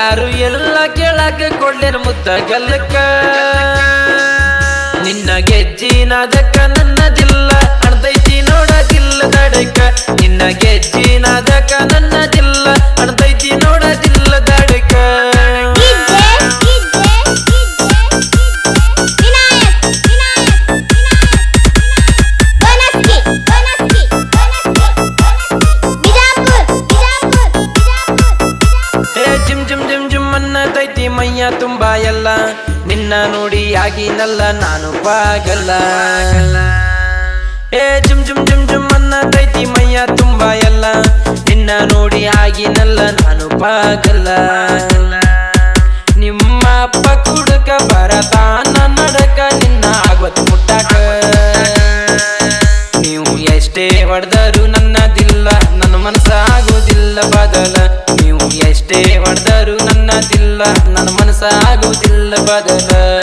ಯಾರು ಎಲ್ಲ ಕೇಳಕ್ಕೆ ಕೊಡ್ಲೇನು ಮುತ್ತ ಗಲ್ಲಕ್ಕ ನಿನ್ನ ಗೆಜ್ಜಿನಾದಕ್ಕ ನನ್ನದಿಲ್ಲ ಅಣದೈತಿ ನೋಡದಿಲ್ಲ ದಡಕ್ಕ ನಿನ್ನ ಗೆಜ್ಜಿನಾದಕ್ಕ ನನ್ನದಿಲ್ಲ ಅಣದೈತಿ ನೋಡದಿಲ್ಲ ದಡಕ್ಕ ಅನ್ನತೈತಿ ಮೈಯ ತುಂಬಾ ಎಲ್ಲ ನಿನ್ನ ನೋಡಿ ಆಗಿನಲ್ಲ ನಾನು ಪಾಗಲ್ಲ ಜುಮ್ ಜುಮ್ ಜುಮ್ ಜುಮ್ ಅನ್ನತೈತಿ ಮೈಯ ತುಂಬಾ ಎಲ್ಲ ನಿನ್ನ ನೋಡಿ ಆಗಿನಲ್ಲ ನಾನು ಪಾಗಲ್ಲ ನಿಮ್ಮ ಅಪ್ಪ ಕುಡುಕ ಬರತಾನ ನಡಕ ನಿನ್ನ ಆಗತ್ ಮುಟ್ಟಾಕ ನೀವು ಎಷ್ಟೇ ಹೊಡೆದರು ನನ್ನದಿಲ್ಲ ನನ್ನ ಮನಸ್ಸಾಗುವುದಿಲ್ಲ ಬದಲ ನೀವು ಎಷ್ಟೇ ಹೊಡೆದರು ನನ್ನದಿಲ್ಲ ನನ್ನ ಮನಸ್ಸಾಗುವುದಿಲ್ಲ ಬದಲ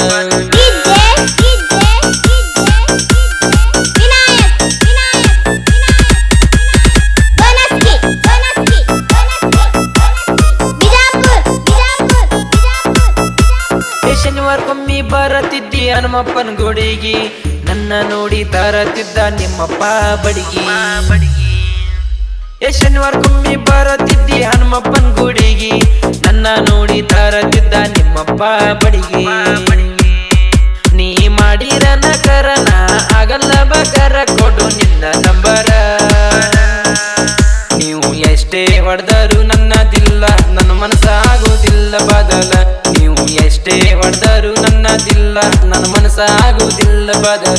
ಶನಿವಾರಕ್ಕೊಮ್ಮಿ ಬರತಿದ್ದಿ ಹನುಮಪ್ಪನ ಗುಡಿಗಿ ನನ್ನ ನೋಡಿ ತರತಿದ್ದ ನಿಮ್ಮಪ್ಪ ಬಡಿಗಿ ಶನಿವಾರಕ್ಕೊಮ್ಮಿ ಬರತಿದ್ದಿ ಹನುಮಪ್ಪನ ಗುಡಿಗಿ ನನ್ನ ನೋಡಿ ತರತಿದ್ದ ನಿಮ್ಮಪ್ಪ ಬಡಿಗಿ ನೀ ಮಾಡಿರ ನಕರನ ಆಗಲ್ಲ ಬಕರ ಕೊಡು ನಿನ್ನ ನಂಬರ ನೀವು ಎಷ್ಟೇ ಹೊಡೆದರು ನನ್ನದಿಲ್ಲ ನನ್ನ ಮನಸ್ಸಾಗುವುದಿಲ್ಲ ಬದಲ ನೀವು ಎಷ್ಟೇ ಹೊಡೆದರು ನನ್ನದಿಲ್ಲ ನನ್ನ ಮನಸ್ಸಾಗುವುದಿಲ್ಲ ಬದಲ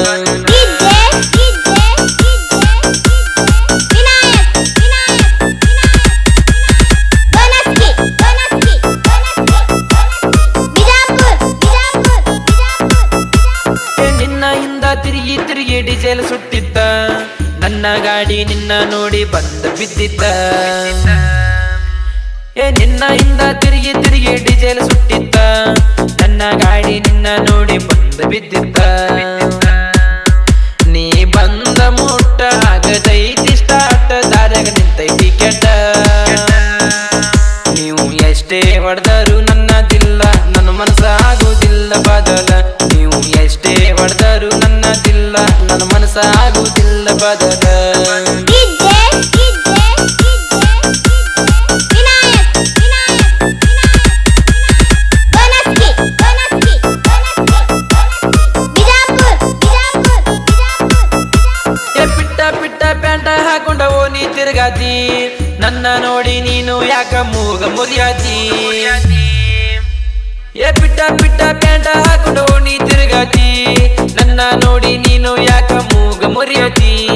ನಿನ್ನ ಹಿಂದ ತಿರುಗಿ ತಿರುಗಿ ಡೀಸೆಲ್ ಸುಟ್ಟಿದ್ದ ನನ್ನ ಗಾಡಿ ನಿನ್ನ ನೋಡಿ ಬಂದು ಬಿದ್ದಿದ್ದ ನಿನ್ನ ಹಿಂದ ತಿರುಗಿ ತಿರುಗಿ ಡೀಸೆಲ್ ಸುಟ್ಟಿದ್ದ ನನ್ನ ಗಾಡಿ ನಿನ್ನ ನೋಡಿ ಬಂದು ಬಿದ್ದಿದ್ದ ನೀ ಬಂದ ಮುಟ್ಟ ಆಗದೈತಿ ಸ್ಟಾರ್ಟ್ ದಾರ್ಯಾಗ ನಿಂತೈತಿ ಕೆಟ್ಟ ನೀವು ಎಷ್ಟೇ ಹೊಡೆದರು ನನ್ನದಿಲ್ಲ ನನ್ನ ಮನಸ್ಸಾಗುವುದಿಲ್ಲ ಬದಲ ನೀವು ಎಷ್ಟೇ ಹೊಡೆದರು ನನ್ನದಿಲ್ಲ ನನ್ನ ಮನಸ್ಸಾಗುವುದಿಲ್ಲ ಬದಲ ಪಿಟ್ಟ ಪ್ಯಾಂಟ ಹಾಕೊಂಡ ಓನಿ ತಿರುಗಾತಿ ನನ್ನ ನೋಡಿ ನೀನು ಯಾಕ ಮೂಗ ಮುರಿಯಾತಿ ಪಿಟ್ಟ ಪ್ಯಾಂಟ ಹಾಕೊಂಡ ಓನಿ ತಿರುಗಾತಿ ನನ್ನ ನೋಡಿ ನೀನು ಯಾಕ ಮೂಗ ಮುರಿಯಾತಿ